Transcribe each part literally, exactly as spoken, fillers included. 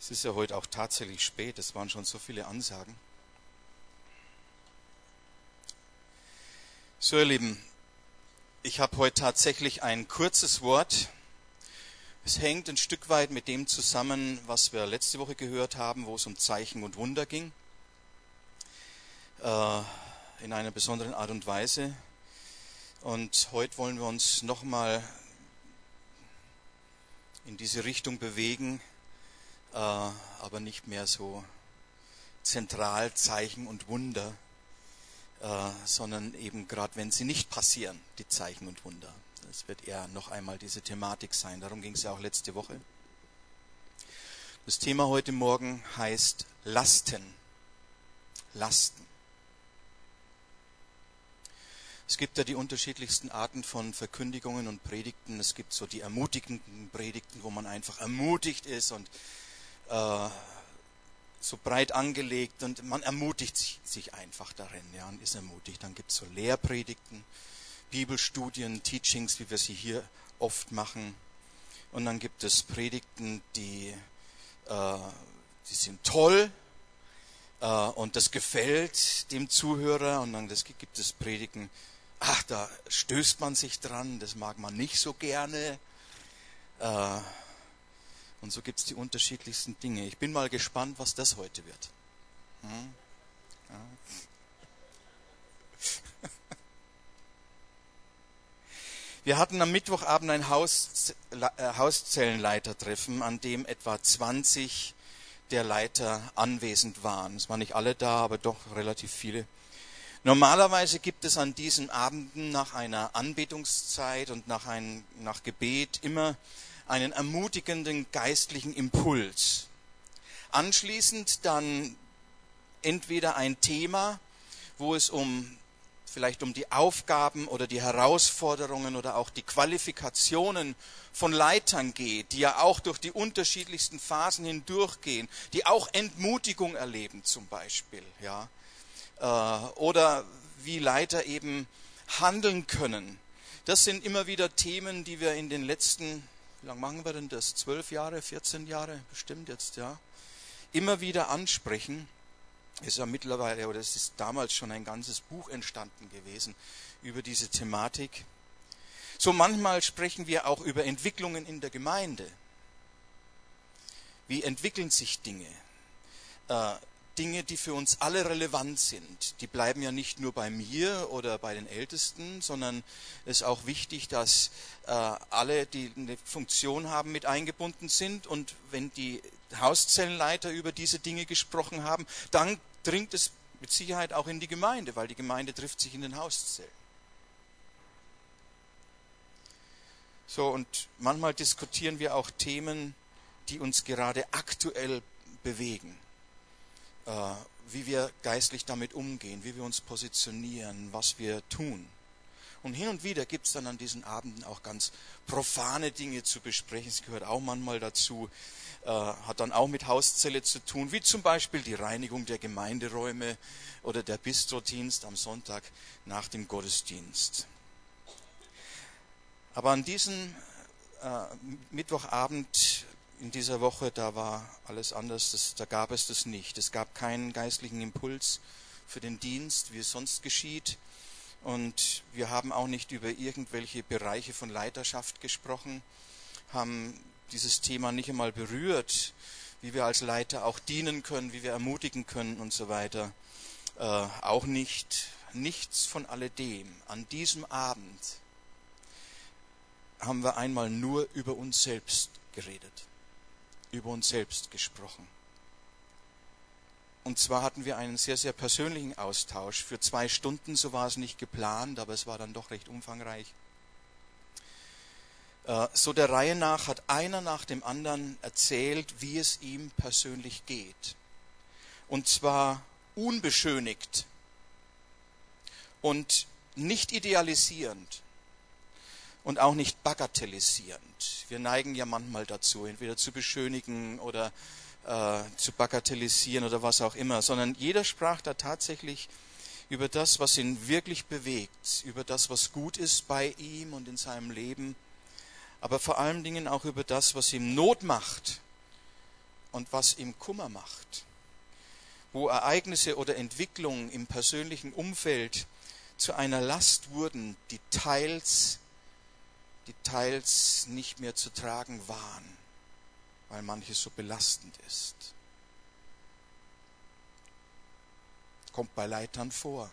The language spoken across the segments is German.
Es ist ja heute auch tatsächlich spät, es waren schon so viele Ansagen. So, ihr Lieben, ich habe heute tatsächlich ein kurzes Wort. Es hängt ein Stück weit mit dem zusammen, was wir letzte Woche gehört haben, wo es um Zeichen und Wunder ging. Äh, in einer besonderen Art und Weise. Und heute wollen wir uns nochmal in diese Richtung bewegen, äh, aber nicht mehr so zentral Zeichen und Wunder, äh, sondern eben gerade, wenn sie nicht passieren, die Zeichen und Wunder. Das wird eher noch einmal diese Thematik sein. Darum ging es ja auch letzte Woche. Das Thema heute Morgen heißt Lasten. Lasten. Es gibt ja die unterschiedlichsten Arten von Verkündigungen und Predigten. Es gibt so die ermutigenden Predigten, wo man einfach ermutigt ist und äh, so breit angelegt und man ermutigt sich, sich einfach darin, ja, und ist ermutigt. Dann gibt es so Lehrpredigten, Bibelstudien, Teachings, wie wir sie hier oft machen. Und dann gibt es Predigten, die, äh, die sind toll äh, und das gefällt dem Zuhörer. Und dann das gibt es Predigten, ach, da stößt man sich dran, das mag man nicht so gerne. Äh, und so gibt es die unterschiedlichsten Dinge. Ich bin mal gespannt, was das heute wird. Hm? Ja. Wir hatten am Mittwochabend ein Haus, äh, Hauszellenleitertreffen, an dem etwa zwanzig der Leiter anwesend waren. Es waren nicht alle da, aber doch relativ viele. Normalerweise gibt es an diesen Abenden nach einer Anbetungszeit und nach, ein, nach Gebet immer einen ermutigenden geistlichen Impuls. Anschließend dann entweder ein Thema, wo es um vielleicht um die Aufgaben oder die Herausforderungen oder auch die Qualifikationen von Leitern geht, die ja auch durch die unterschiedlichsten Phasen hindurchgehen, die auch Entmutigung erleben zum Beispiel, ja, oder wie Leiter eben handeln können. Das sind immer wieder Themen, die wir in den letzten, wie lange machen wir denn das? Zwölf Jahre, vierzehn Jahre bestimmt jetzt, ja, immer wieder ansprechen. Es ist ja mittlerweile, oder es ist damals schon ein ganzes Buch entstanden gewesen über diese Thematik. So manchmal sprechen wir auch über Entwicklungen in der Gemeinde. Wie entwickeln sich Dinge? Äh, Dinge, die für uns alle relevant sind. Die bleiben ja nicht nur bei mir oder bei den Ältesten, sondern es ist auch wichtig, dass äh, alle, die eine Funktion haben, mit eingebunden sind. Und wenn die Hauszellenleiter über diese Dinge gesprochen haben, dann dringt es mit Sicherheit auch in die Gemeinde, weil die Gemeinde trifft sich in den Hauszellen. So, und manchmal diskutieren wir auch Themen, die uns gerade aktuell bewegen. Wie wir geistlich damit umgehen, wie wir uns positionieren, was wir tun. Und hin und wieder gibt es dann an diesen Abenden auch ganz profane Dinge zu besprechen. Es gehört auch manchmal dazu, äh, hat dann auch mit Hauszelle zu tun, wie zum Beispiel die Reinigung der Gemeinderäume oder der Bistrodienst am Sonntag nach dem Gottesdienst. Aber an diesem äh, Mittwochabend in dieser Woche, da war alles anders, das, da gab es das nicht. Es gab keinen geistlichen Impuls für den Dienst, wie es sonst geschieht. Und wir haben auch nicht über irgendwelche Bereiche von Leiterschaft gesprochen, haben dieses Thema nicht einmal berührt, wie wir als Leiter auch dienen können, wie wir ermutigen können und so weiter. Äh, auch nicht, nichts von alledem. An diesem Abend haben wir einmal nur über uns selbst geredet. über uns selbst gesprochen. Und zwar hatten wir einen sehr, sehr persönlichen Austausch. Für zwei Stunden, so war es nicht geplant, aber es war dann doch recht umfangreich. So der Reihe nach hat einer nach dem anderen erzählt, wie es ihm persönlich geht. Und zwar unbeschönigt und nicht idealisierend. Und auch nicht bagatellisierend. Wir neigen ja manchmal dazu, entweder zu beschönigen oder äh, zu bagatellisieren oder was auch immer. Sondern jeder sprach da tatsächlich über das, was ihn wirklich bewegt, über das, was gut ist bei ihm und in seinem Leben, aber vor allen Dingen auch über das, was ihm Not macht und was ihm Kummer macht, wo Ereignisse oder Entwicklungen im persönlichen Umfeld zu einer Last wurden, die teils, die teils nicht mehr zu tragen waren, weil manches so belastend ist. Kommt bei Leitern vor.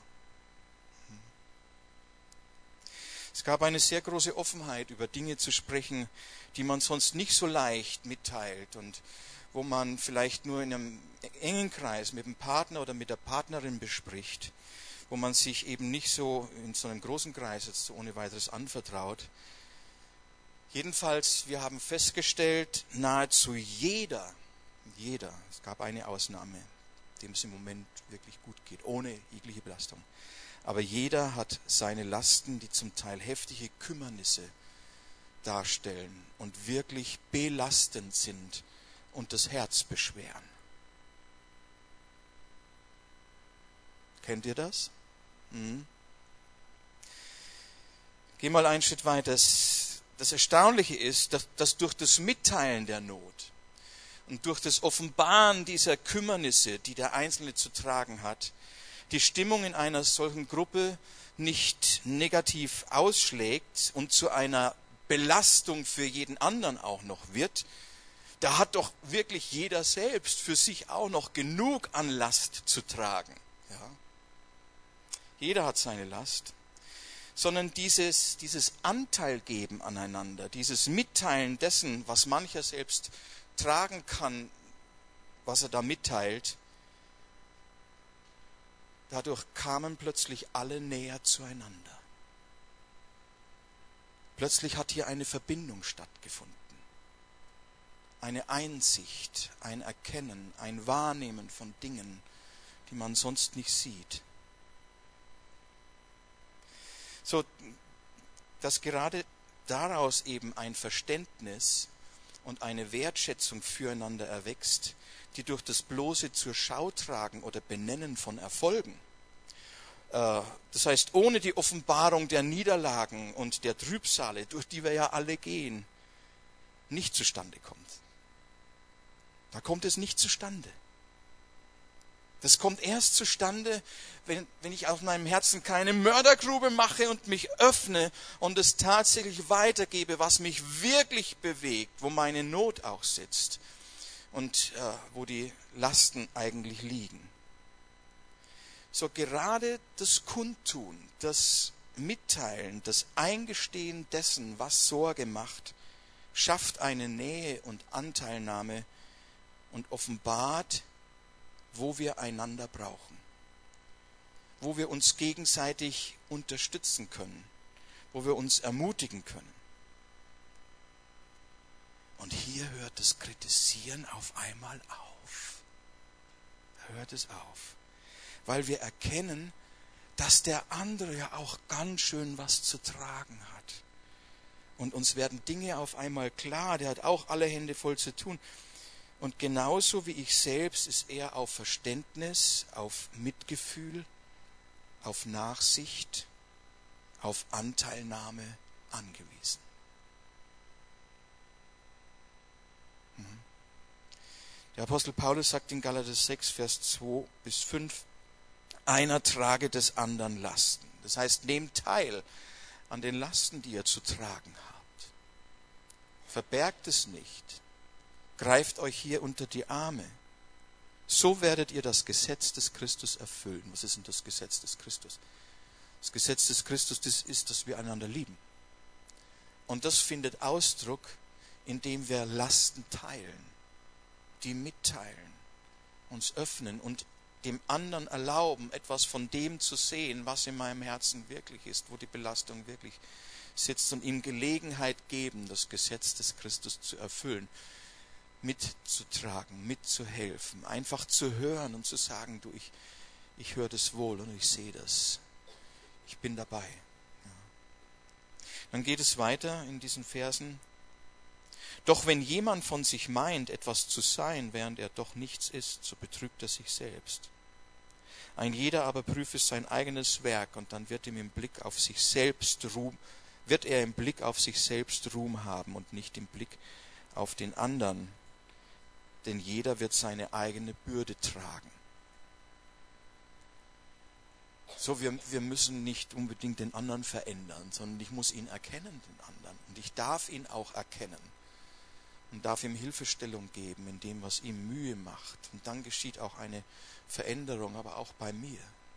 Es gab eine sehr große Offenheit, über Dinge zu sprechen, die man sonst nicht so leicht mitteilt und wo man vielleicht nur in einem engen Kreis mit dem Partner oder mit der Partnerin bespricht, wo man sich eben nicht so in so einem großen Kreis jetzt so ohne weiteres anvertraut. Jedenfalls, wir haben festgestellt, nahezu jeder, jeder, es gab eine Ausnahme, dem es im Moment wirklich gut geht, ohne jegliche Belastung. Aber jeder hat seine Lasten, die zum Teil heftige Kümmernisse darstellen und wirklich belastend sind und das Herz beschweren. Kennt ihr das? Hm. Geh mal einen Schritt weiter. Das, das Erstaunliche ist, dass, dass durch das Mitteilen der Not und durch das Offenbaren dieser Kümmernisse, die der Einzelne zu tragen hat, die Stimmung in einer solchen Gruppe nicht negativ ausschlägt und zu einer Belastung für jeden anderen auch noch wird. Da hat doch wirklich jeder selbst für sich auch noch genug an Last zu tragen. Ja. Jeder hat seine Last. Sondern dieses, dieses Anteilgeben aneinander, dieses Mitteilen dessen, was mancher selbst tragen kann, was er da mitteilt, dadurch kamen plötzlich alle näher zueinander. Plötzlich hat hier eine Verbindung stattgefunden. Eine Einsicht, ein Erkennen, ein Wahrnehmen von Dingen, die man sonst nicht sieht. So, dass gerade daraus eben ein Verständnis und eine Wertschätzung füreinander erwächst, die durch das bloße zur Schau tragen oder Benennen von Erfolgen, äh, das heißt ohne die Offenbarung der Niederlagen und der Trübsale, durch die wir ja alle gehen, nicht zustande kommt. Da kommt es nicht zustande. Das kommt erst zustande, wenn, wenn ich aus meinem Herzen keine Mördergrube mache und mich öffne und es tatsächlich weitergebe, was mich wirklich bewegt, wo meine Not auch sitzt und äh, wo die Lasten eigentlich liegen. So gerade das Kundtun, das Mitteilen, das Eingestehen dessen, was Sorge macht, schafft eine Nähe und Anteilnahme und offenbart, wo wir einander brauchen, wo wir uns gegenseitig unterstützen können, wo wir uns ermutigen können. Und hier hört das Kritisieren auf einmal auf. Da hört es auf, weil wir erkennen, dass der andere ja auch ganz schön was zu tragen hat. Und uns werden Dinge auf einmal klar, der hat auch alle Hände voll zu tun. Und genauso wie ich selbst ist er auf Verständnis, auf Mitgefühl, auf Nachsicht, auf Anteilnahme angewiesen. Der Apostel Paulus sagt in Galater sechs, Vers zwei bis fünf, einer trage des anderen Lasten. Das heißt, nehmt teil an den Lasten, die ihr zu tragen habt. Verbergt es nicht. Greift euch hier unter die Arme. So werdet ihr das Gesetz des Christus erfüllen. Was ist denn das Gesetz des Christus? Das Gesetz des Christus, das ist, dass wir einander lieben. Und das findet Ausdruck, indem wir Lasten teilen, die mitteilen, uns öffnen und dem anderen erlauben, etwas von dem zu sehen, was in meinem Herzen wirklich ist, wo die Belastung wirklich sitzt, und ihm Gelegenheit geben, das Gesetz des Christus zu erfüllen, mitzutragen, mitzuhelfen, einfach zu hören und zu sagen, du, ich, ich höre das wohl und ich sehe das. Ich bin dabei. Ja. Dann geht es weiter in diesen Versen. Doch wenn jemand von sich meint, etwas zu sein, während er doch nichts ist, so betrügt er sich selbst. Ein jeder aber prüfe sein eigenes Werk, und dann wird ihm im Blick auf sich selbst Ruhm, wird er im Blick auf sich selbst Ruhm haben und nicht im Blick auf den anderen. denn jeder wird seine eigene Bürde tragen. So, wir, wir müssen nicht unbedingt den anderen verändern, sondern ich muss ihn erkennen, den anderen. Und ich darf ihn auch erkennen und darf ihm Hilfestellung geben in dem, was ihm Mühe macht. Und dann geschieht auch eine Veränderung, aber auch bei mir.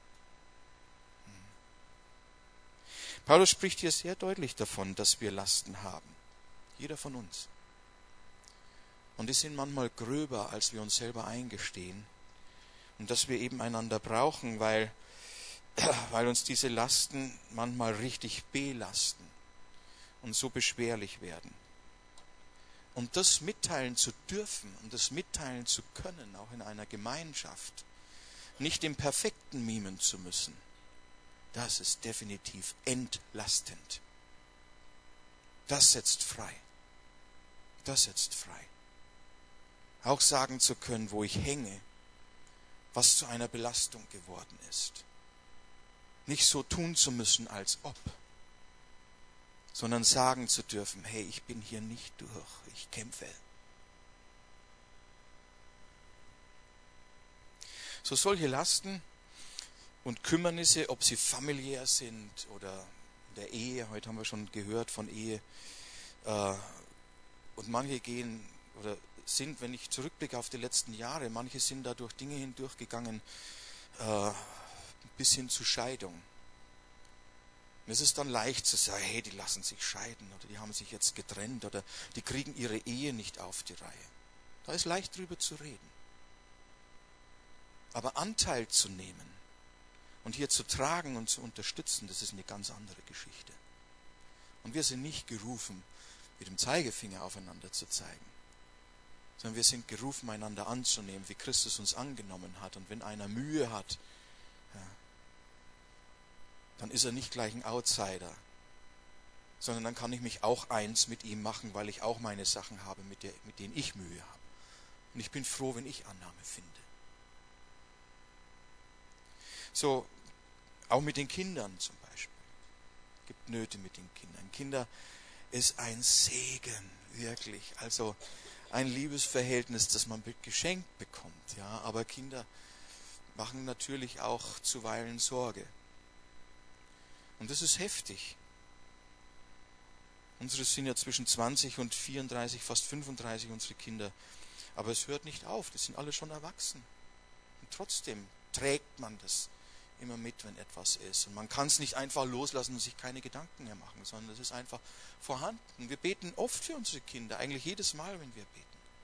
Paulus spricht hier sehr deutlich davon, dass wir Lasten haben. Jeder von uns. Und die sind manchmal gröber, als wir uns selber eingestehen. Und dass wir eben einander brauchen, weil, weil uns diese Lasten manchmal richtig belasten und so beschwerlich werden. Und das mitteilen zu dürfen und das mitteilen zu können, auch in einer Gemeinschaft, nicht dem Perfekten mimen zu müssen, das ist definitiv entlastend. Das setzt frei. Das setzt frei. Auch sagen zu können, wo ich hänge, was zu einer Belastung geworden ist. Nicht so tun zu müssen, als ob, sondern sagen zu dürfen, hey, ich bin hier nicht durch, ich kämpfe. So solche Lasten und Kümmernisse, ob sie familiär sind oder in der Ehe, heute haben wir schon gehört von Ehe, äh, und manche gehen oder sind, wenn ich zurückblicke auf die letzten Jahre, manche sind da durch Dinge hindurchgegangen, äh, bis hin zu Scheidung. Und es ist dann leicht zu sagen, hey, die lassen sich scheiden oder die haben sich jetzt getrennt oder die kriegen ihre Ehe nicht auf die Reihe. Da ist leicht drüber zu reden. Aber Anteil zu nehmen und hier zu tragen und zu unterstützen, das ist eine ganz andere Geschichte. Und wir sind nicht gerufen, mit dem Zeigefinger aufeinander zu zeigen, sondern wir sind gerufen, einander anzunehmen, wie Christus uns angenommen hat. Und wenn einer Mühe hat, ja, dann ist er nicht gleich ein Outsider, sondern dann kann ich mich auch eins mit ihm machen, weil ich auch meine Sachen habe, mit, der, mit denen ich Mühe habe. Und ich bin froh, wenn ich Annahme finde. So, auch mit den Kindern zum Beispiel. Es gibt Nöte mit den Kindern. Kinder ist ein Segen, wirklich. Also ein Liebesverhältnis, das man geschenkt bekommt. Ja, aber Kinder machen natürlich auch zuweilen Sorge. Und das ist heftig. Unsere sind ja zwischen zwanzig und vierunddreißig, fast fünfunddreißig, unsere Kinder. Aber es hört nicht auf, die sind alle schon erwachsen. Und trotzdem trägt man das immer mit, wenn etwas ist. Und man kann es nicht einfach loslassen und sich keine Gedanken mehr machen, sondern es ist einfach vorhanden. Wir beten oft für unsere Kinder, eigentlich jedes Mal, wenn wir beten.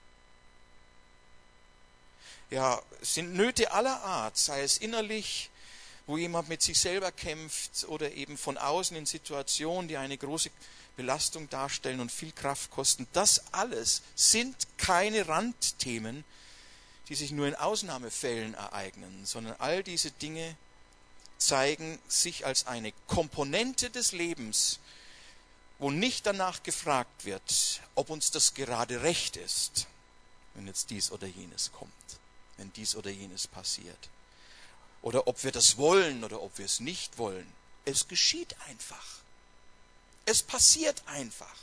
Ja, es sind Nöte aller Art, sei es innerlich, wo jemand mit sich selber kämpft oder eben von außen in Situationen, die eine große Belastung darstellen und viel Kraft kosten. Das alles sind keine Randthemen, die sich nur in Ausnahmefällen ereignen, sondern all diese Dinge zeigen sich als eine Komponente des Lebens, wo nicht danach gefragt wird, ob uns das gerade recht ist, wenn jetzt dies oder jenes kommt, wenn dies oder jenes passiert. Oder ob wir das wollen oder ob wir es nicht wollen. Es geschieht einfach. Es passiert einfach.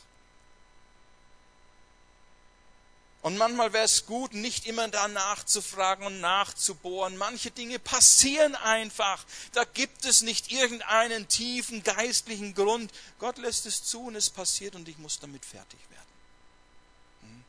Und manchmal wäre es gut, nicht immer da nachzufragen und nachzubohren. Manche Dinge passieren einfach. Da gibt es nicht irgendeinen tiefen geistlichen Grund. Gott lässt es zu und es passiert und ich muss damit fertig werden.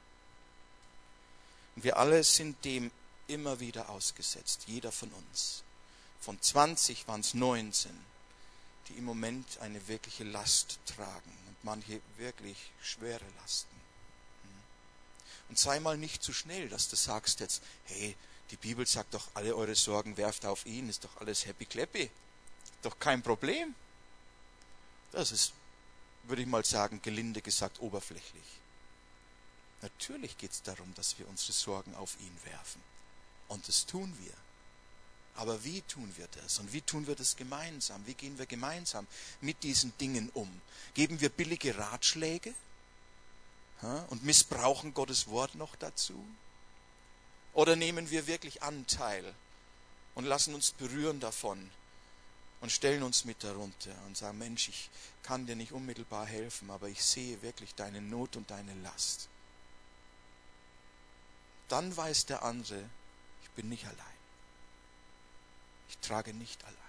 Und wir alle sind dem immer wieder ausgesetzt, jeder von uns. Von zwanzig waren es neunzehn, die im Moment eine wirkliche Last tragen und manche wirklich schwere Lasten. Und sei mal nicht zu schnell, dass du sagst jetzt, hey, die Bibel sagt doch, alle eure Sorgen werft auf ihn, ist doch alles happy clappy, doch kein Problem. Das ist, würde ich mal sagen, gelinde gesagt oberflächlich. Natürlich geht es darum, dass wir unsere Sorgen auf ihn werfen. Und das tun wir. Aber wie tun wir das? Und wie tun wir das gemeinsam? Wie gehen wir gemeinsam mit diesen Dingen um? Geben wir billige Ratschläge? Und missbrauchen Gottes Wort noch dazu? Oder nehmen wir wirklich Anteil und lassen uns berühren davon und stellen uns mit darunter und sagen, Mensch, ich kann dir nicht unmittelbar helfen, aber ich sehe wirklich deine Not und deine Last. dann weiß der andere, ich bin nicht allein. Ich trage nicht allein.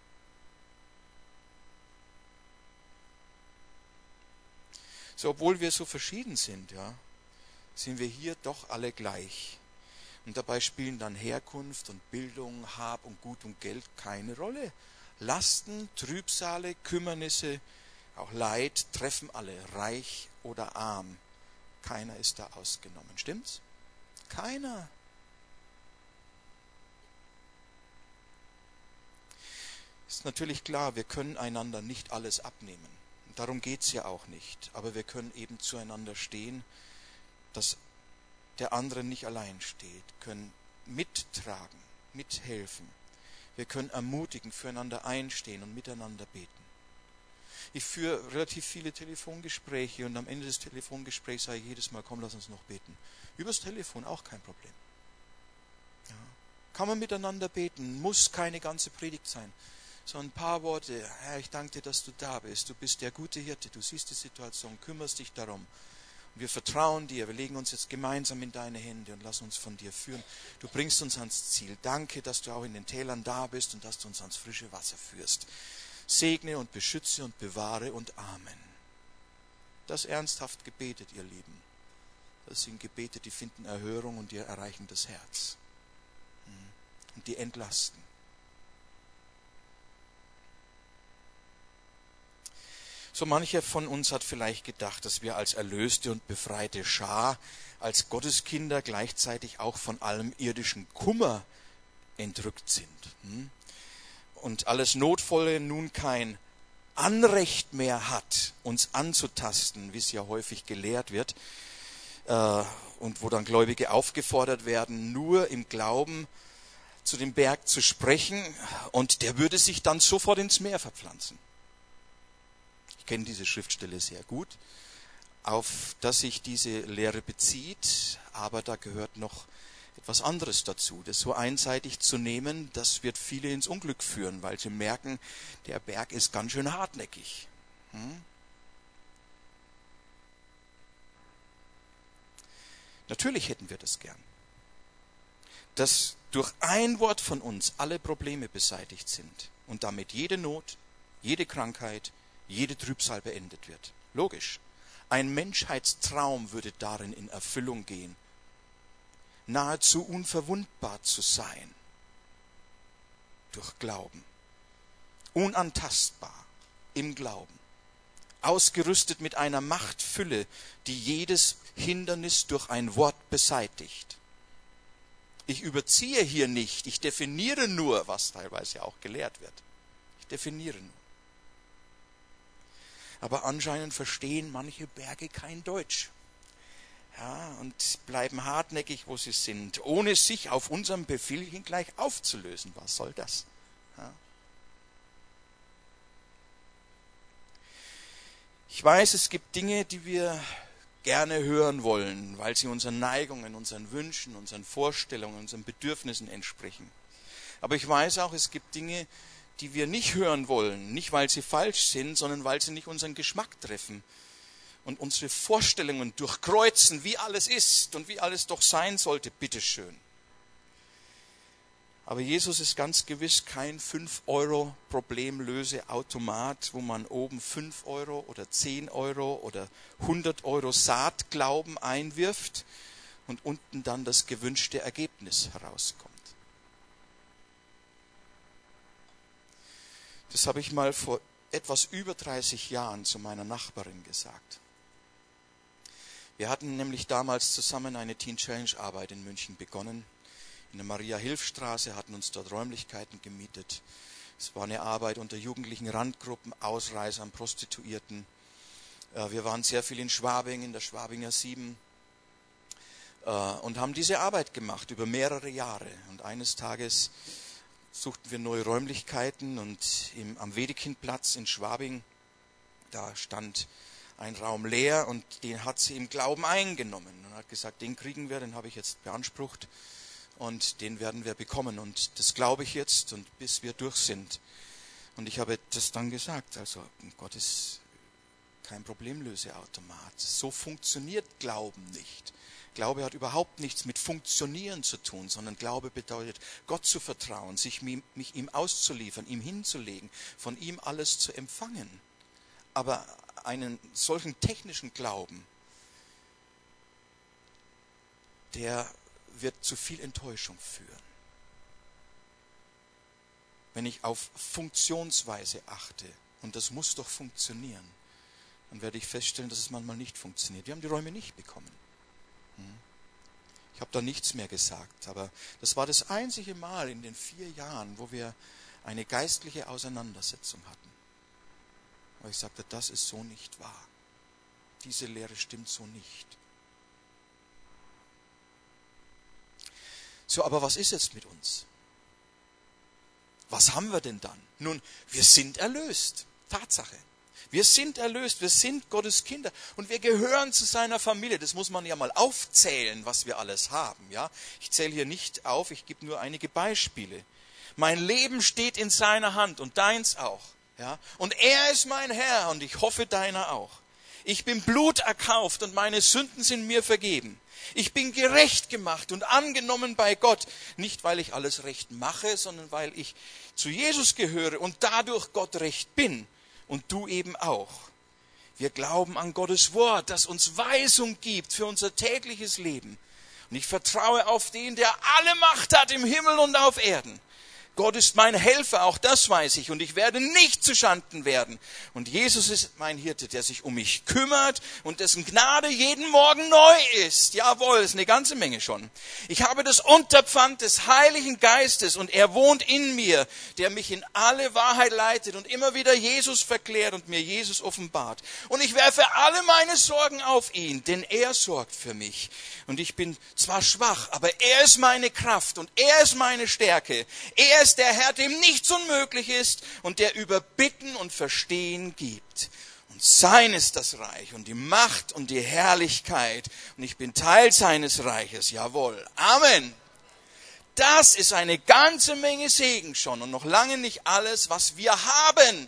So, obwohl wir so verschieden sind, ja, sind wir hier doch alle gleich. Und dabei spielen dann Herkunft und Bildung, Hab und Gut und Geld keine Rolle. Lasten, Trübsale, Kümmernisse, auch Leid treffen alle, reich oder arm. Keiner ist da ausgenommen. Stimmt's? Keiner. Ist natürlich klar, wir können einander nicht alles abnehmen. Und darum geht's ja auch nicht. Aber wir können eben zueinander stehen, dass der andere nicht allein steht, können mittragen, mithelfen. Wir können ermutigen, füreinander einstehen und miteinander beten. Ich führe relativ viele Telefongespräche und am Ende des Telefongesprächs sage ich jedes Mal, komm, lass uns noch beten. Übers Telefon auch kein Problem. Ja. Kann man miteinander beten, muss keine ganze Predigt sein. So ein paar Worte, Herr, ich danke dir, dass du da bist. Du bist der gute Hirte, du siehst die Situation, kümmerst dich darum. Wir vertrauen dir, wir legen uns jetzt gemeinsam in deine Hände und lassen uns von dir führen. Du bringst uns ans Ziel. Danke, dass du auch in den Tälern da bist und dass du uns ans frische Wasser führst. Segne und beschütze und bewahre und Amen. Das ernsthaft gebetet, ihr Lieben. Das sind Gebete, die finden Erhörung und die erreichen das Herz. Und die entlasten. So mancher von uns hat vielleicht gedacht, dass wir als erlöste und befreite Schar, als Gotteskinder gleichzeitig auch von allem irdischen Kummer entrückt sind. Und alles Notvolle nun kein Anrecht mehr hat, uns anzutasten, wie es ja häufig gelehrt wird, und wo dann Gläubige aufgefordert werden, nur im Glauben zu dem Berg zu sprechen, und der würde sich dann sofort ins Meer verpflanzen. Ich kenne diese Schriftstelle sehr gut, auf das sich diese Lehre bezieht, aber da gehört noch etwas anderes dazu. Das so einseitig zu nehmen, das wird viele ins Unglück führen, weil sie merken, der Berg ist ganz schön hartnäckig. Hm? Natürlich hätten wir das gern, dass durch ein Wort von uns alle Probleme beseitigt sind und damit jede Not, jede Krankheit, jede Trübsal beendet wird. Logisch. Ein Menschheitstraum würde darin in Erfüllung gehen, nahezu unverwundbar zu sein durch Glauben, unantastbar im Glauben, ausgerüstet mit einer Machtfülle, die jedes Hindernis durch ein Wort beseitigt. Ich überziehe hier nicht, ich definiere nur, was teilweise auch gelehrt wird. Ich definiere nur. Aber anscheinend verstehen manche Berge kein Deutsch. Ja, und bleiben hartnäckig, wo sie sind, ohne sich auf unserem Befehl hin gleich aufzulösen. Was soll das? Ja. Ich weiß, es gibt Dinge, die wir gerne hören wollen, weil sie unseren Neigungen, unseren Wünschen, unseren Vorstellungen, unseren Bedürfnissen entsprechen. Aber ich weiß auch, es gibt Dinge, die wir nicht hören wollen, nicht weil sie falsch sind, sondern weil sie nicht unseren Geschmack treffen und unsere Vorstellungen durchkreuzen, wie alles ist und wie alles doch sein sollte, bitteschön. Aber Jesus ist ganz gewiss kein fünf Euro Problemlöseautomat, wo man oben fünf Euro oder zehn Euro oder hundert Euro Saatglauben einwirft und unten dann das gewünschte Ergebnis herauskommt. Das habe ich mal vor etwas über dreißig Jahren zu meiner Nachbarin gesagt. Wir hatten nämlich damals zusammen eine Teen Challenge Arbeit in München begonnen. In der Maria-Hilf-Straße, hatten uns dort Räumlichkeiten gemietet. Es war eine Arbeit unter jugendlichen Randgruppen, Ausreisern, Prostituierten. Wir waren sehr viel in Schwabing, in der Schwabinger sieben, und haben diese Arbeit gemacht über mehrere Jahre. Und eines Tages suchten wir neue Räumlichkeiten und im, am Wedekindplatz in Schwabing, da stand ein Raum leer und den hat sie im Glauben eingenommen und hat gesagt, den kriegen wir, den habe ich jetzt beansprucht und den werden wir bekommen und das glaube ich jetzt und bis wir durch sind. Und ich habe das dann gesagt, also Gott ist kein Problemlöseautomat. So funktioniert Glauben nicht. Glaube hat überhaupt nichts mit Funktionieren zu tun, sondern Glaube bedeutet, Gott zu vertrauen, sich mich ihm auszuliefern, ihm hinzulegen, von ihm alles zu empfangen. Aber einen solchen technischen Glauben, der wird zu viel Enttäuschung führen. Wenn ich auf Funktionsweise achte, und das muss doch funktionieren, dann werde ich feststellen, dass es manchmal nicht funktioniert. Wir haben die Räume nicht bekommen. Ich habe da nichts mehr gesagt, aber das war das einzige Mal in den vier Jahren, wo wir eine geistliche Auseinandersetzung hatten. Wo ich sagte, das ist so nicht wahr. Diese Lehre stimmt so nicht. So, aber was ist jetzt mit uns? Was haben wir denn dann? Nun, wir sind erlöst. Tatsache. Wir sind erlöst, wir sind Gottes Kinder und wir gehören zu seiner Familie. Das muss man ja mal aufzählen, was wir alles haben. Ja? Ich zähle hier nicht auf, ich gebe nur einige Beispiele. Mein Leben steht in seiner Hand und deins auch. Ja? Und er ist mein Herr und ich hoffe deiner auch. Ich bin bluterkauft und meine Sünden sind mir vergeben. Ich bin gerecht gemacht und angenommen bei Gott. Nicht, weil ich alles recht mache, sondern weil ich zu Jesus gehöre und dadurch Gott recht bin. Und du eben auch. Wir glauben an Gottes Wort, das uns Weisung gibt für unser tägliches Leben. Und ich vertraue auf den, der alle Macht hat im Himmel und auf Erden. Gott ist mein Helfer, auch das weiß ich, und ich werde nicht zuschanden werden. Und Jesus ist mein Hirte, der sich um mich kümmert und dessen Gnade jeden Morgen neu ist. Jawohl, ist eine ganze Menge schon. Ich habe das Unterpfand des Heiligen Geistes und er wohnt in mir, der mich in alle Wahrheit leitet und immer wieder Jesus verklärt und mir Jesus offenbart. Und ich werfe alle meine Sorgen auf ihn, denn er sorgt für mich. Und ich bin zwar schwach, aber er ist meine Kraft und er ist meine Stärke. Er ist der Herr, dem nichts unmöglich ist und der über Bitten und Verstehen gibt. Und sein ist das Reich und die Macht und die Herrlichkeit. Und ich bin Teil seines Reiches. Jawohl. Amen. Das ist eine ganze Menge Segen schon und noch lange nicht alles, was wir haben,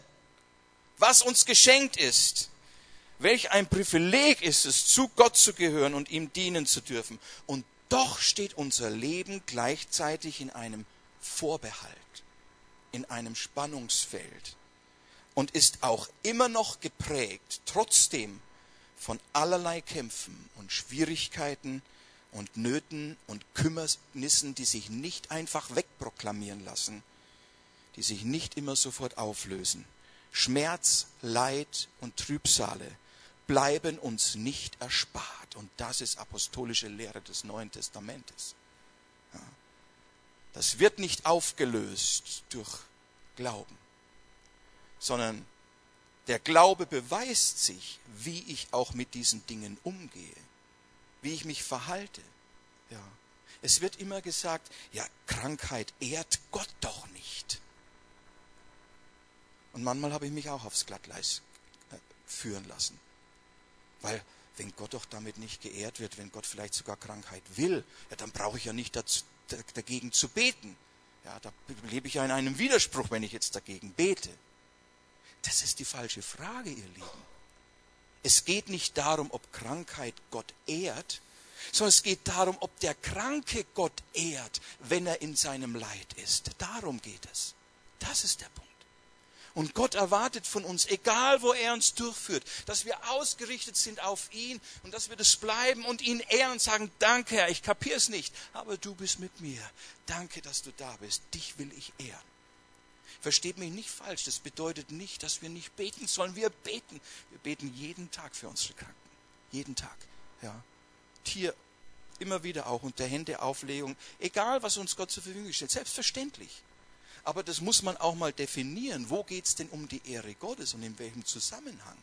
was uns geschenkt ist. Welch ein Privileg ist es, zu Gott zu gehören und ihm dienen zu dürfen. Und doch steht unser Leben gleichzeitig in einem Vorbehalt, in einem Spannungsfeld und ist auch immer noch geprägt, trotzdem von allerlei Kämpfen und Schwierigkeiten und Nöten und Kümmernissen, die sich nicht einfach wegproklamieren lassen, die sich nicht immer sofort auflösen. Schmerz, Leid und Trübsale bleiben uns nicht erspart. Und das ist apostolische Lehre des Neuen Testamentes. Ja. Das wird nicht aufgelöst durch Glauben, sondern der Glaube beweist sich, wie ich auch mit diesen Dingen umgehe, wie ich mich verhalte. Ja. Es wird immer gesagt, ja, Krankheit ehrt Gott doch nicht. Und manchmal habe ich mich auch aufs Glatteis führen lassen. Weil, wenn Gott doch damit nicht geehrt wird, wenn Gott vielleicht sogar Krankheit will, ja, dann brauche ich ja nicht dazu, dagegen zu beten. Ja, da lebe ich ja in einem Widerspruch, wenn ich jetzt dagegen bete. Das ist die falsche Frage, ihr Lieben. Es geht nicht darum, ob Krankheit Gott ehrt, sondern es geht darum, ob der Kranke Gott ehrt, wenn er in seinem Leid ist. Darum geht es. Das ist der Punkt. Und Gott erwartet von uns, egal wo er uns durchführt, dass wir ausgerichtet sind auf ihn und dass wir das bleiben und ihn ehren und sagen, danke Herr, ich kapiere es nicht, aber du bist mit mir. Danke, dass du da bist. Dich will ich ehren. Versteht mich nicht falsch, das bedeutet nicht, dass wir nicht beten sollen. Wir beten. Wir beten jeden Tag für unsere Kranken. Jeden Tag. Ja. Hier immer wieder auch unter Händeauflegung, egal was uns Gott zur Verfügung stellt, selbstverständlich. Aber das muss man auch mal definieren. Wo geht es denn um die Ehre Gottes und in welchem Zusammenhang?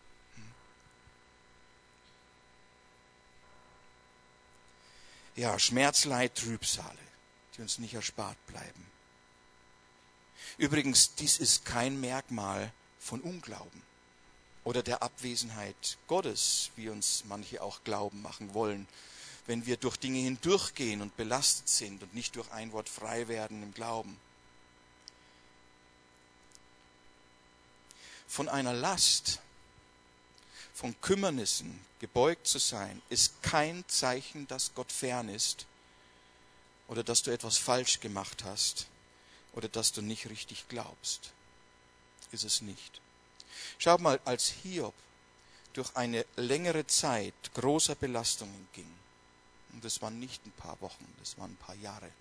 Ja, Schmerz, Leid, Trübsale, die uns nicht erspart bleiben. Übrigens, dies ist kein Merkmal von Unglauben oder der Abwesenheit Gottes, wie uns manche auch glauben machen wollen, wenn wir durch Dinge hindurchgehen und belastet sind und nicht durch ein Wort frei werden im Glauben. Von einer Last, von Kümmernissen gebeugt zu sein, ist kein Zeichen, dass Gott fern ist oder dass du etwas falsch gemacht hast oder dass du nicht richtig glaubst. Ist es nicht. Schau mal, als Hiob durch eine längere Zeit großer Belastungen ging, und das waren nicht ein paar Wochen, das waren ein paar Jahre,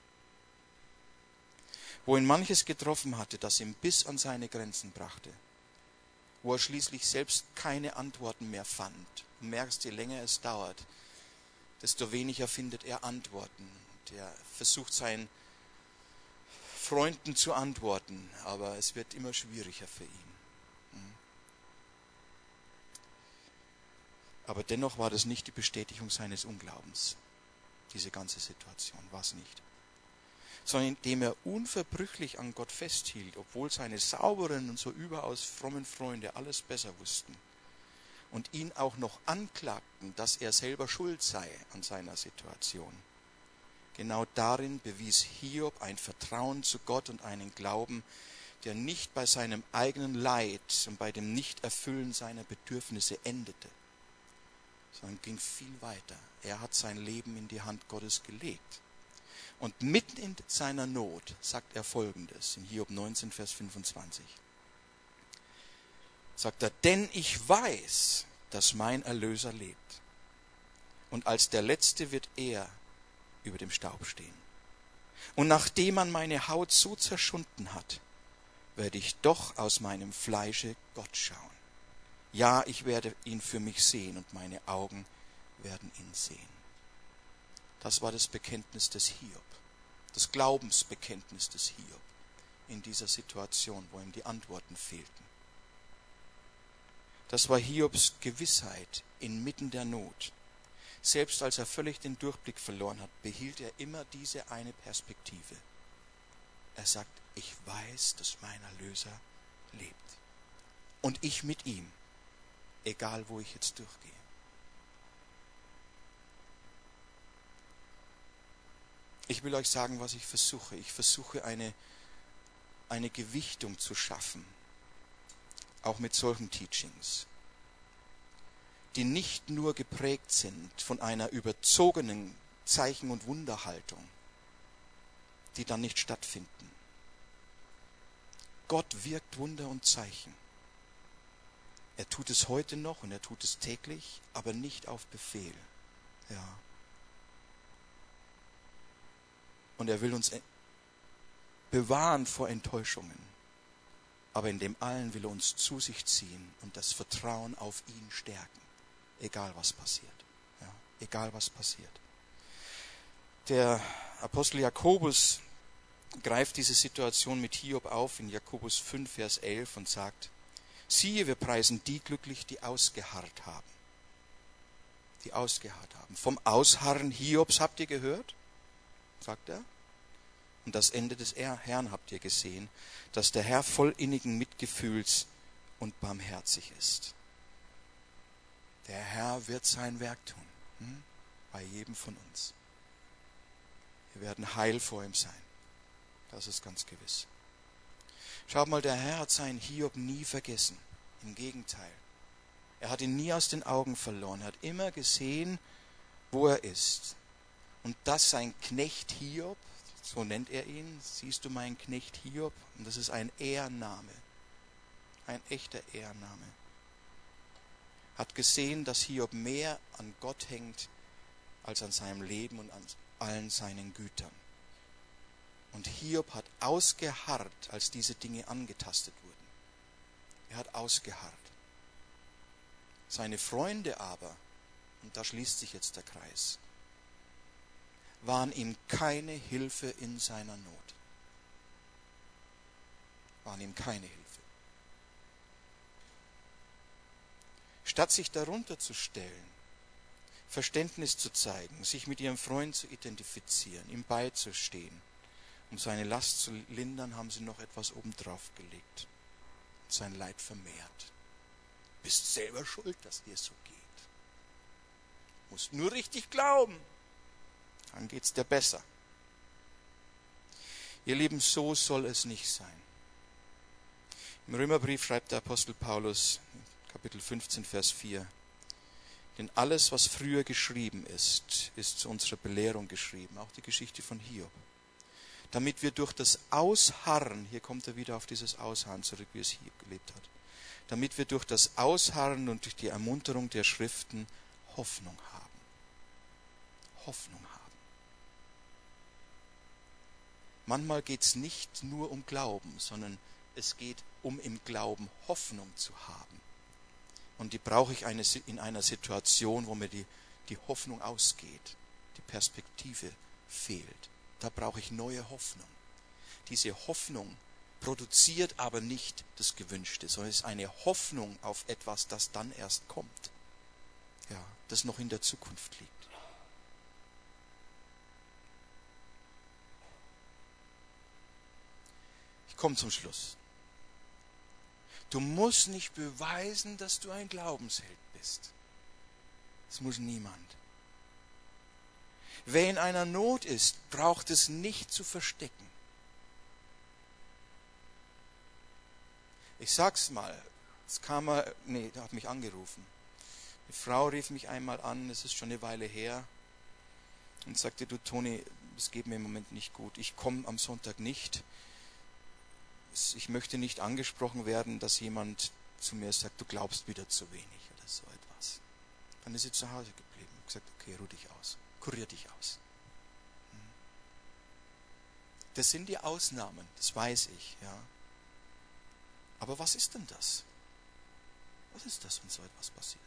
wo ihn manches getroffen hatte, das ihn bis an seine Grenzen brachte, wo er schließlich selbst keine Antworten mehr fand. Du merkst, je länger es dauert, desto weniger findet er Antworten. Und er versucht seinen Freunden zu antworten, aber es wird immer schwieriger für ihn. Aber dennoch war das nicht die Bestätigung seines Unglaubens, diese ganze Situation, war es nicht. Sondern indem er unverbrüchlich an Gott festhielt, obwohl seine sauberen und so überaus frommen Freunde alles besser wussten und ihn auch noch anklagten, dass er selber schuld sei an seiner Situation. Genau darin bewies Hiob ein Vertrauen zu Gott und einen Glauben, der nicht bei seinem eigenen Leid und bei dem Nichterfüllen seiner Bedürfnisse endete, sondern ging viel weiter. Er hat sein Leben in die Hand Gottes gelegt. Und mitten in seiner Not sagt er Folgendes in Hiob neunzehn, Vers fünfundzwanzig. Sagt er, denn ich weiß, dass mein Erlöser lebt. Und als der Letzte wird er über dem Staub stehen. Und nachdem man meine Haut so zerschunden hat, werde ich doch aus meinem Fleische Gott schauen. Ja, ich werde ihn für mich sehen und meine Augen werden ihn sehen. Das war das Bekenntnis des Hiob, das Glaubensbekenntnis des Hiob in dieser Situation, wo ihm die Antworten fehlten. Das war Hiobs Gewissheit inmitten der Not. Selbst als er völlig den Durchblick verloren hat, behielt er immer diese eine Perspektive. Er sagt, ich weiß, dass mein Erlöser lebt. Und ich mit ihm, egal wo ich jetzt durchgehe. Ich will euch sagen, was ich versuche. Ich versuche eine, eine Gewichtung zu schaffen, auch mit solchen Teachings, die nicht nur geprägt sind von einer überzogenen Zeichen- und Wunderhaltung, die dann nicht stattfinden. Gott wirkt Wunder und Zeichen. Er tut es heute noch und er tut es täglich, aber nicht auf Befehl. Ja. Und er will uns bewahren vor Enttäuschungen. Aber in dem allen will er uns zu sich ziehen und das Vertrauen auf ihn stärken. Egal was passiert. Ja, egal was passiert. Der Apostel Jakobus greift diese Situation mit Hiob auf in Jakobus fünf, Vers elf und sagt, siehe, wir preisen die glücklich, die ausgeharrt haben. Die ausgeharrt haben. Vom Ausharren Hiobs habt ihr gehört? Sagt er. Und das Ende des Herrn habt ihr gesehen, dass der Herr voll innigen Mitgefühls und barmherzig ist. Der Herr wird sein Werk tun, hm? Bei jedem von uns. Wir werden heil vor ihm sein. Das ist ganz gewiss. Schaut mal, der Herr hat seinen Hiob nie vergessen. Im Gegenteil. Er hat ihn nie aus den Augen verloren. Er hat immer gesehen, wo er ist. Und dass sein Knecht Hiob, so nennt er ihn, siehst du meinen Knecht Hiob? Und das ist ein Ehrenname, ein echter Ehrenname. Hat gesehen, dass Hiob mehr an Gott hängt, als an seinem Leben und an allen seinen Gütern. Und Hiob hat ausgeharrt, als diese Dinge angetastet wurden. Er hat ausgeharrt. Seine Freunde aber, und da schließt sich jetzt der Kreis, waren ihm keine Hilfe in seiner Not. Waren ihm keine Hilfe. Statt sich darunter zu stellen, Verständnis zu zeigen, sich mit ihrem Freund zu identifizieren, ihm beizustehen, um seine Last zu lindern, haben sie noch etwas obendrauf gelegt. Sein Leid vermehrt. Bist selber schuld, dass dir so geht. Musst nur richtig glauben. Dann geht's dir besser. Ihr Lieben, so soll es nicht sein. Im Römerbrief schreibt der Apostel Paulus, Kapitel fünfzehn, Vers vier, Denn alles, was früher geschrieben ist, ist zu unserer Belehrung geschrieben. Auch die Geschichte von Hiob. Damit wir durch das Ausharren, hier kommt er wieder auf dieses Ausharren zurück, wie es Hiob gelebt hat, damit wir durch das Ausharren und durch die Ermunterung der Schriften Hoffnung haben. Hoffnung haben. Manchmal geht es nicht nur um Glauben, sondern es geht um im Glauben Hoffnung zu haben. Und die brauche ich eine, in einer Situation, wo mir die, die Hoffnung ausgeht, die Perspektive fehlt. Da brauche ich neue Hoffnung. Diese Hoffnung produziert aber nicht das Gewünschte, sondern es ist eine Hoffnung auf etwas, das dann erst kommt. Ja, das noch in der Zukunft liegt. Ich komme zum Schluss. Du musst nicht beweisen, dass du ein Glaubensheld bist. Das muss niemand. Wer in einer Not ist, braucht es nicht zu verstecken. Ich sag's mal, es kam mal, nee, der hat mich angerufen. Eine Frau rief mich einmal an, das ist schon eine Weile her, und sagte, du Toni, es geht mir im Moment nicht gut, ich komme am Sonntag nicht. Ich möchte nicht angesprochen werden, dass jemand zu mir sagt, du glaubst wieder zu wenig oder so etwas. Dann ist sie zu Hause geblieben und gesagt, okay, ruh dich aus, kurier dich aus. Das sind die Ausnahmen, das weiß ich, ja. Aber was ist denn das? Was ist das, wenn so etwas passiert?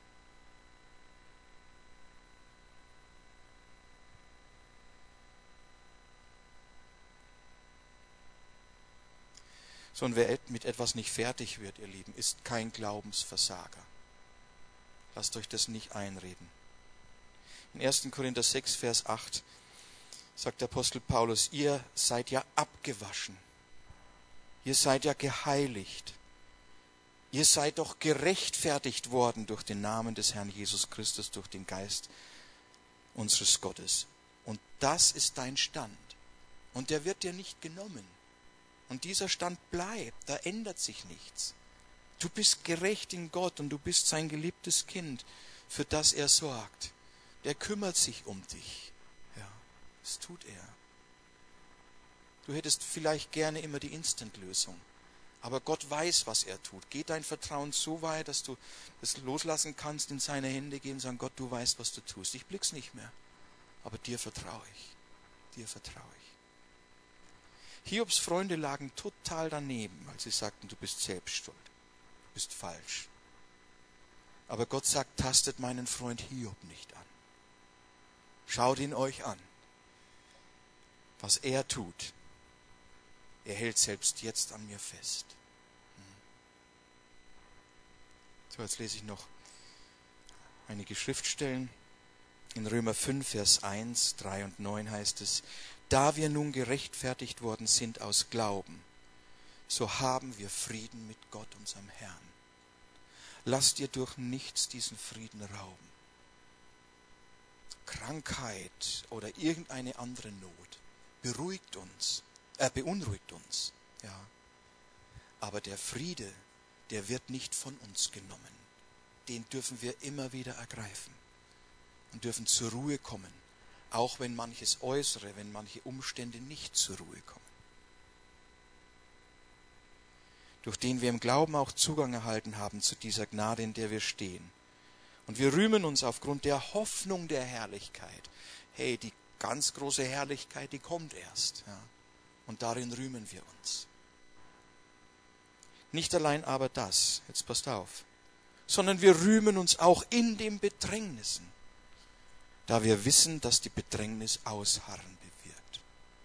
So, und wer mit etwas nicht fertig wird, ihr Lieben, ist kein Glaubensversager. Lasst euch das nicht einreden. In ersten Korinther sechs, Vers acht sagt der Apostel Paulus, ihr seid ja abgewaschen. Ihr seid ja geheiligt. Ihr seid doch gerechtfertigt worden durch den Namen des Herrn Jesus Christus, durch den Geist unseres Gottes. Und das ist dein Stand. Und der wird dir nicht genommen. Und dieser Stand bleibt, da ändert sich nichts. Du bist gerecht in Gott und du bist sein geliebtes Kind, für das er sorgt. Der kümmert sich um dich. Ja, das tut er. Du hättest vielleicht gerne immer die Instant-Lösung. Aber Gott weiß, was er tut. Geht dein Vertrauen so weit, dass du es loslassen kannst, in seine Hände gehen und sagen, Gott, du weißt, was du tust. Ich blick's nicht mehr. Aber dir vertraue ich. Dir vertraue ich. Hiobs Freunde lagen total daneben, als sie sagten, du bist selbst schuld. Du bist falsch. Aber Gott sagt, tastet meinen Freund Hiob nicht an. Schaut ihn euch an. Was er tut, er hält selbst jetzt an mir fest. So, jetzt lese ich noch einige Schriftstellen. In Römer fünf, Vers eins, drei und neun heißt es, da wir nun gerechtfertigt worden sind aus Glauben, so haben wir Frieden mit Gott, unserem Herrn. Lasst ihr durch nichts diesen Frieden rauben. Krankheit oder irgendeine andere Not beruhigt uns, äh, beunruhigt uns, ja. Aber der Friede, der wird nicht von uns genommen. Den dürfen wir immer wieder ergreifen und dürfen zur Ruhe kommen, auch wenn manches Äußere, wenn manche Umstände nicht zur Ruhe kommen. Durch den wir im Glauben auch Zugang erhalten haben zu dieser Gnade, in der wir stehen. Und wir rühmen uns aufgrund der Hoffnung der Herrlichkeit. Hey, die ganz große Herrlichkeit, die kommt erst. Ja. Und darin rühmen wir uns. Nicht allein aber das, jetzt passt auf, sondern wir rühmen uns auch in den Bedrängnissen, da wir wissen, dass die Bedrängnis Ausharren bewirkt.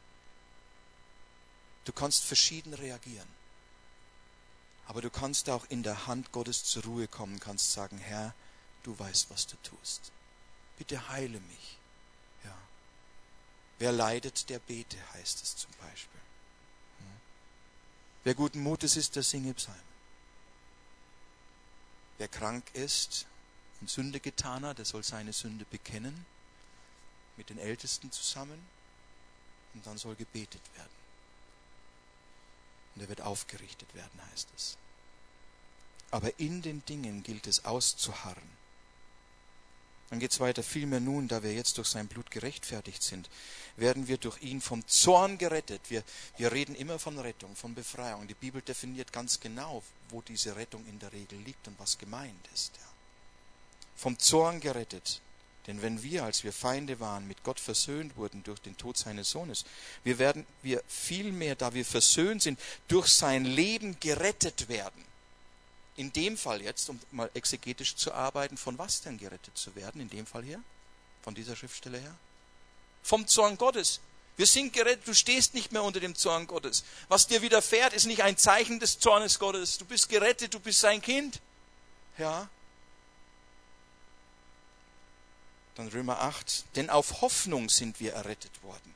Du kannst verschieden reagieren, aber du kannst auch in der Hand Gottes zur Ruhe kommen, kannst sagen, Herr, du weißt, was du tust. Bitte heile mich. Ja. Wer leidet, der bete, heißt es zum Beispiel. Ja. Wer guten Mutes ist, der singe Psalmen. Wer krank ist und Sünde getan hat, der soll seine Sünde bekennen, mit den Ältesten zusammen, und dann soll gebetet werden. Und er wird aufgerichtet werden, heißt es. Aber in den Dingen gilt es auszuharren. Dann geht es weiter. Vielmehr nun, da wir jetzt durch sein Blut gerechtfertigt sind, werden wir durch ihn vom Zorn gerettet. Wir, wir reden immer von Rettung, von Befreiung. Die Bibel definiert ganz genau, wo diese Rettung in der Regel liegt und was gemeint ist. Ja. Vom Zorn gerettet. Denn wenn wir, als wir Feinde waren, mit Gott versöhnt wurden durch den Tod seines Sohnes, wir werden wir vielmehr, da wir versöhnt sind, durch sein Leben gerettet werden. In dem Fall jetzt, um mal exegetisch zu arbeiten, von was denn gerettet zu werden? In dem Fall hier? Von dieser Schriftstelle her? Vom Zorn Gottes. Wir sind gerettet, du stehst nicht mehr unter dem Zorn Gottes. Was dir widerfährt, ist nicht ein Zeichen des Zornes Gottes. Du bist gerettet, du bist sein Kind. Ja. Dann Römer acht. Denn auf Hoffnung sind wir errettet worden.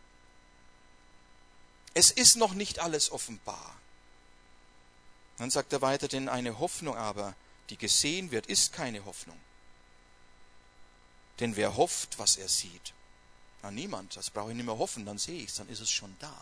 Es ist noch nicht alles offenbar. Dann sagt er weiter, denn eine Hoffnung aber, die gesehen wird, ist keine Hoffnung. Denn wer hofft, was er sieht? Na, niemand. Das brauche ich nicht mehr hoffen, dann sehe ich es, dann ist es schon da.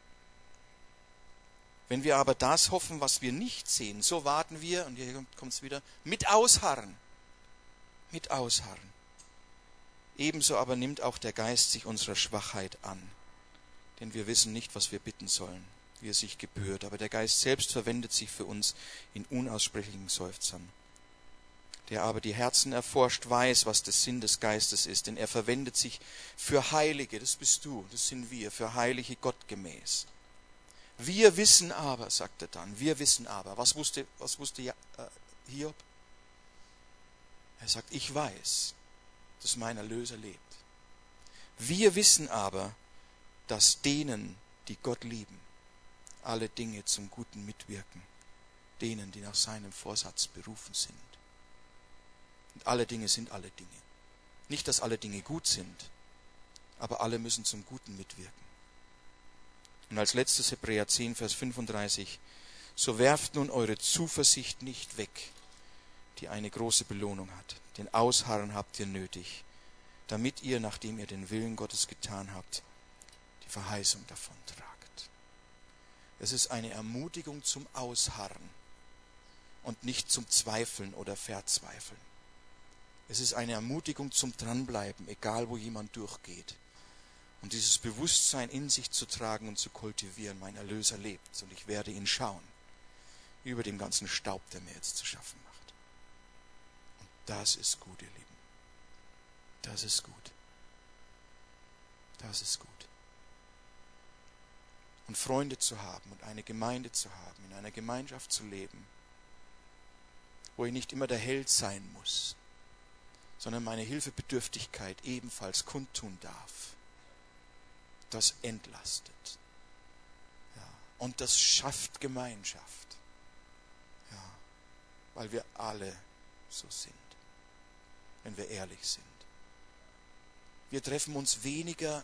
Wenn wir aber das hoffen, was wir nicht sehen, so warten wir, und hier kommt es wieder, mit Ausharren. Mit Ausharren. Ebenso aber nimmt auch der Geist sich unserer Schwachheit an. Denn wir wissen nicht, was wir bitten sollen, wie es sich gebührt. Aber der Geist selbst verwendet sich für uns in unaussprechlichen Seufzern. Der aber die Herzen erforscht, weiß, was der Sinn des Geistes ist. Denn er verwendet sich für Heilige, das bist du, das sind wir, für Heilige gottgemäß. Wir wissen aber, sagt er dann, wir wissen aber. Was wusste, was wusste äh, Hiob? Er sagt, ich weiß, dass mein Erlöser lebt. Wir wissen aber, dass denen, die Gott lieben, alle Dinge zum Guten mitwirken, denen, die nach seinem Vorsatz berufen sind. Und alle Dinge sind alle Dinge. Nicht, dass alle Dinge gut sind, aber alle müssen zum Guten mitwirken. Und als letztes Hebräer zehn, Vers fünfunddreißig, so werft nun eure Zuversicht nicht weg, die eine große Belohnung hat. Denn Ausharren habt ihr nötig, damit ihr, nachdem ihr den Willen Gottes getan habt, die Verheißung davon tragt. Es ist eine Ermutigung zum Ausharren und nicht zum Zweifeln oder Verzweifeln. Es ist eine Ermutigung zum Dranbleiben, egal wo jemand durchgeht. Und dieses Bewusstsein in sich zu tragen und zu kultivieren, mein Erlöser lebt und ich werde ihn schauen, über dem ganzen Staub, der mir jetzt zu schaffen macht. Und das ist gut, ihr Lieben. Das ist gut. Das ist gut. Und Freunde zu haben und eine Gemeinde zu haben, in einer Gemeinschaft zu leben, wo ich nicht immer der Held sein muss, sondern meine Hilfebedürftigkeit ebenfalls kundtun darf. Das entlastet. Ja. Und das schafft Gemeinschaft. Ja. Weil wir alle so sind, wenn wir ehrlich sind. Wir treffen uns weniger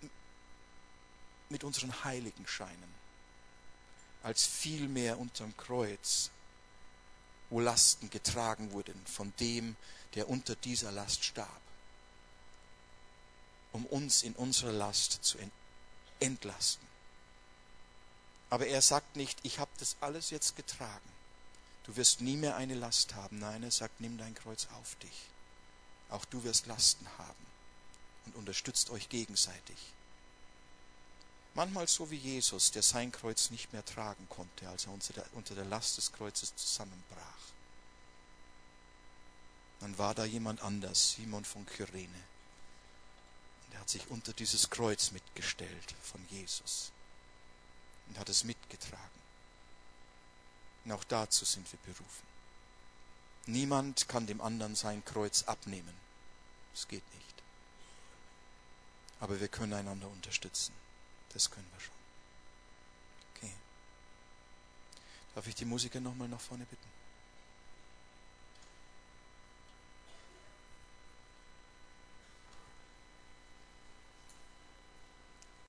mit unseren Heiligenscheinen, als vielmehr unterm Kreuz, wo Lasten getragen wurden von dem, der unter dieser Last starb, um uns in unserer Last zu entlasten. Aber er sagt nicht, ich habe das alles jetzt getragen, du wirst nie mehr eine Last haben. Nein, er sagt, nimm dein Kreuz auf dich. Auch du wirst Lasten haben und unterstützt euch gegenseitig. Manchmal so wie Jesus, der sein Kreuz nicht mehr tragen konnte, als er unter der, unter der Last des Kreuzes zusammenbrach. Dann war da jemand anders, Simon von Kyrene. Und er hat sich unter dieses Kreuz mitgestellt von Jesus und hat es mitgetragen. Und auch dazu sind wir berufen. Niemand kann dem anderen sein Kreuz abnehmen. Das geht nicht. Aber wir können einander unterstützen. Das können wir schon. Okay. Darf ich die Musiker nochmal nach vorne bitten?